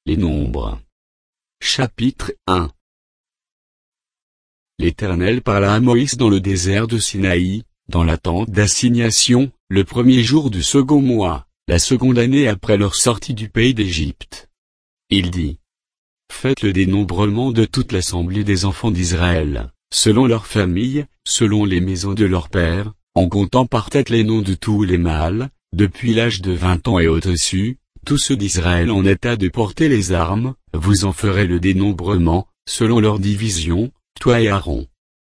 Les Nombres. Chapitre 1. L'Éternel parla à Moïse dans le désert de Sinaï, dans la tente d'assignation, le premier jour du second mois, la seconde année après leur sortie du pays d'Égypte. Il dit: Faites le dénombrement de toute l'assemblée des enfants d'Israël, selon leurs familles, selon les maisons de leurs pères, en comptant par tête les noms de tous les mâles, depuis l'âge de 20 ans et au-dessus, tous ceux d'Israël en état de porter les armes, vous en ferez le dénombrement, selon leur division, toi et Aaron.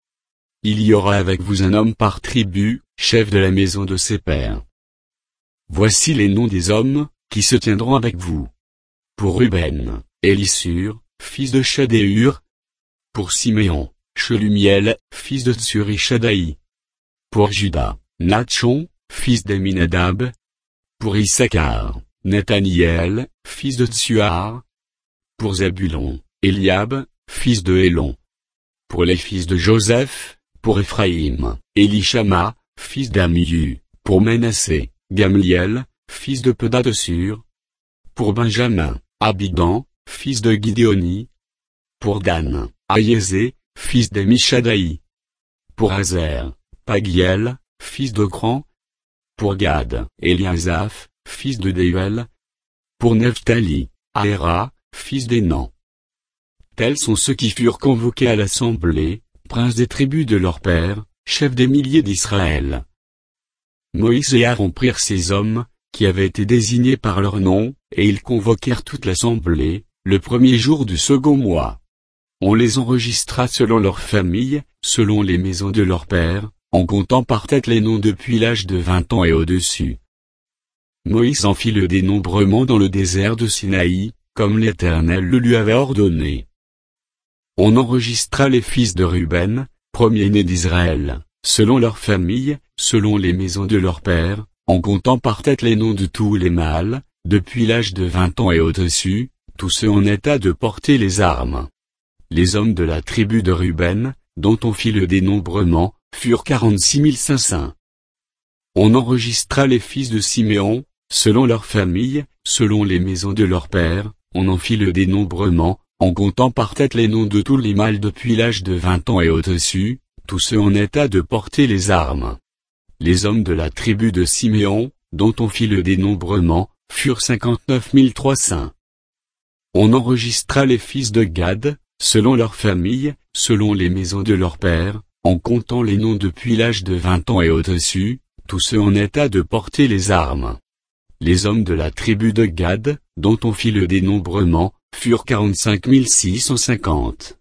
Il y aura avec vous un homme par tribu, chef de la maison de ses pères. Voici les noms des hommes, qui se tiendront avec vous. Pour Ruben, Élissur, fils de Shadéur. Pour Siméon, Shelumiel, fils de Tsurishadaï. Pour Juda, Natchon, fils d'Aminadab. Pour Issachar, Nathaniel, fils de Tsuar. Pour Zabulon, Eliab, fils de Hélon. Pour les fils de Joseph, pour Éphraïm, Élishama, fils d'Amiu. Pour Manassé, Gamliel, fils de Pedasur. Pour Benjamin, Abidan, fils de Gidéoni. Pour Dan, Ahiezé, fils d'Amishadaï. Pour Azer, Pagiel, fils de Cran. Pour Gad, Eliasaph, fils de Deuel. Pour Nephtali, Ahéra, fils d'Énan. Tels sont ceux qui furent convoqués à l'assemblée, princes des tribus de leurs pères, chefs des milliers d'Israël. Moïse et Aaron prirent ces hommes, qui avaient été désignés par leur nom, et ils convoquèrent toute l'assemblée, le premier jour du second mois. On les enregistra selon leurs familles, selon les maisons de leurs pères, en comptant par tête les noms depuis l'âge de 20 ans et au-dessus. Moïse en fit le dénombrement dans le désert de Sinaï, comme l'Éternel le lui avait ordonné. On enregistra les fils de Ruben, premier-né d'Israël, selon leurs familles, selon les maisons de leurs pères, en comptant par tête les noms de tous les mâles, depuis l'âge de 20 ans et au-dessus, tous ceux en état de porter les armes. Les hommes de la tribu de Ruben, dont on fit le dénombrement, furent 46 500. On enregistra les fils de Siméon, selon leurs familles, selon les maisons de leurs pères, on en fit le dénombrement, en comptant par tête les noms de tous les mâles depuis l'âge de 20 ans et au-dessus, tous ceux en état de porter les armes. Les hommes de la tribu de Siméon, dont on fit le dénombrement, furent 59 300. On enregistra les fils de Gad, selon leurs familles, selon les maisons de leurs pères, en comptant les noms depuis l'âge de 20 ans et au-dessus, tous ceux en état de porter les armes. Les hommes de la tribu de Gad, dont on fit le dénombrement, furent 45 650.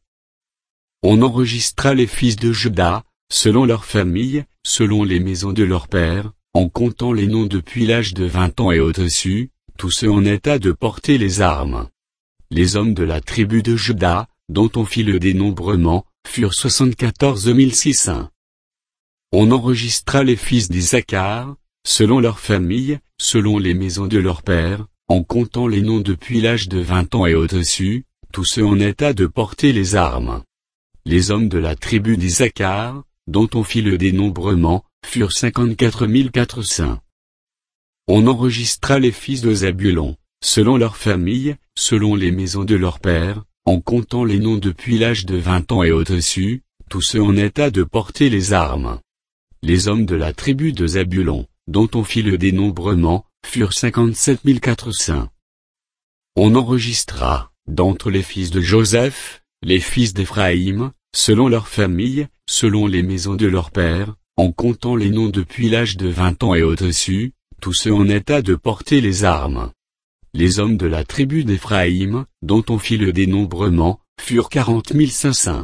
On enregistra les fils de Juda, selon leurs familles, selon les maisons de leurs pères, en comptant les noms depuis l'âge de 20 ans et au-dessus, tous ceux en état de porter les armes. Les hommes de la tribu de Juda, dont on fit le dénombrement, furent 74 600. On enregistra les fils d'Issachar, selon leurs familles, selon les maisons de leurs pères, en comptant les noms depuis l'âge de 20 ans et au-dessus, tous ceux en état de porter les armes. Les hommes de la tribu d'Issachar, dont on fit le dénombrement, furent 54 400. On enregistra les fils de Zabulon, selon leurs familles, selon les maisons de leurs pères, en comptant les noms depuis l'âge de 20 ans et au-dessus, tous ceux en état de porter les armes. Les hommes de la tribu de Zabulon, dont on fit le dénombrement, furent 57 400. On enregistra, d'entre les fils de Joseph, les fils d'Éphraïm, selon leurs familles, selon les maisons de leurs pères, en comptant les noms depuis l'âge de 20 ans et au-dessus, tous ceux en état de porter les armes. Les hommes de la tribu d'Éphraïm, dont on fit le dénombrement, furent 40 500.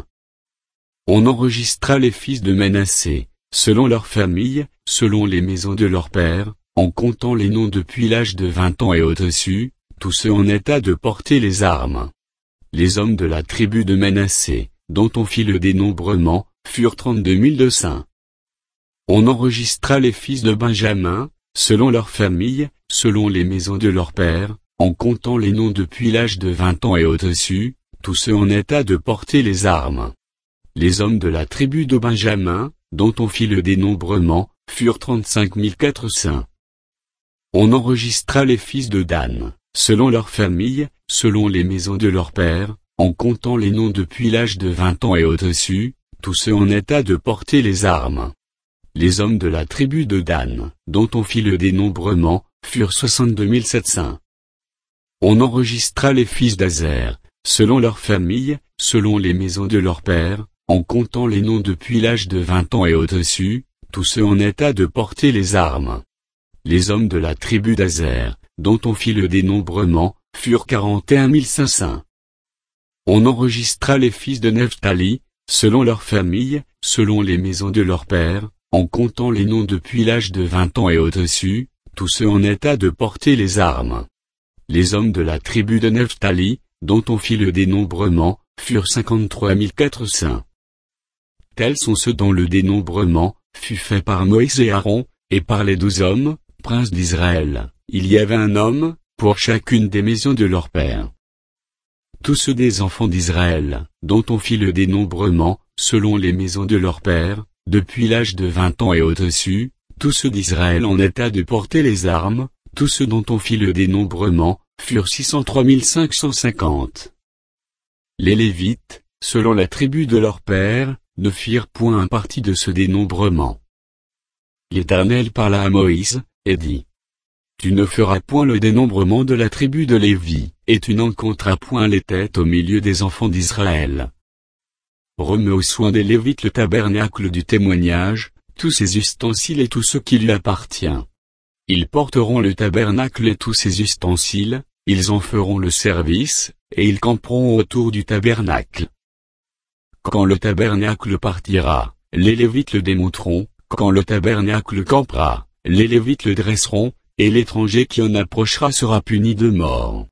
On enregistra les fils de Manassé, selon leurs familles, selon les maisons de leurs pères, en comptant les noms depuis l'âge de 20 ans et au-dessus, tous ceux en état de porter les armes. Les hommes de la tribu de Manassé, dont on fit le dénombrement, furent 32 200. On enregistra les fils de Benjamin, selon leurs familles, selon les maisons de leurs pères, en comptant les noms depuis l'âge de 20 ans et au-dessus, tous ceux en état de porter les armes. Les hommes de la tribu de Benjamin, dont on fit le dénombrement, furent 35 400. On enregistra les fils de Dan, selon leurs familles, selon les maisons de leurs pères, en comptant les noms depuis l'âge de 20 ans et au-dessus, tous ceux en état de porter les armes. Les hommes de la tribu de Dan, dont on fit le dénombrement, furent 62 700. On enregistra les fils d'Azer, selon leurs familles, selon les maisons de leurs pères, en comptant les noms depuis l'âge de 20 ans et au-dessus, tous ceux en état de porter les armes. Les hommes de la tribu d'Azer, dont on fit le dénombrement, furent 41 500. On enregistra les fils de Nephtali, selon leurs familles, selon les maisons de leurs pères, en comptant les noms depuis l'âge de 20 ans et au-dessus, tous ceux en état de porter les armes. Les hommes de la tribu de Nephtali, dont on fit le dénombrement, furent 53 400. Tels sont ceux dont le dénombrement fut fait par Moïse et Aaron, et par les 12 hommes, princes d'Israël. Il y avait un homme, pour chacune des maisons de leur père. Tous ceux des enfants d'Israël, dont on fit le dénombrement, selon les maisons de leur père, depuis l'âge de 20 ans et au-dessus, tous ceux d'Israël en état de porter les armes, tous ceux dont on fit le dénombrement, furent 603 550. Les Lévites, selon la tribu de leur père, ne firent point un parti de ce dénombrement. L'Éternel parla à Moïse, et dit: Tu ne feras point le dénombrement de la tribu de Lévi, et tu n'en compteras point les têtes au milieu des enfants d'Israël. Remets aux soins des Lévites le tabernacle du témoignage, tous ses ustensiles et tout ce qui lui appartient. Ils porteront le tabernacle et tous ses ustensiles, ils en feront le service, et ils camperont autour du tabernacle. Quand le tabernacle partira, les Lévites le démonteront, quand le tabernacle campera, les Lévites le dresseront, et l'étranger qui en approchera sera puni de mort.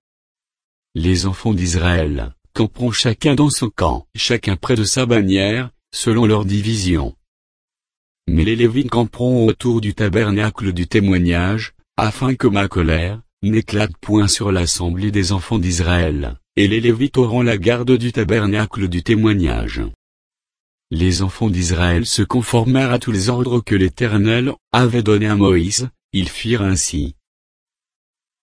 Les enfants d'Israël camperont chacun dans son camp, chacun près de sa bannière, selon leur division. Mais les Lévites camperont autour du tabernacle du témoignage, afin que ma colère n'éclate point sur l'assemblée des enfants d'Israël, et les Lévites auront la garde du tabernacle du témoignage. Les enfants d'Israël se conformèrent à tous les ordres que l'Éternel avait donnés à Moïse, ils firent ainsi.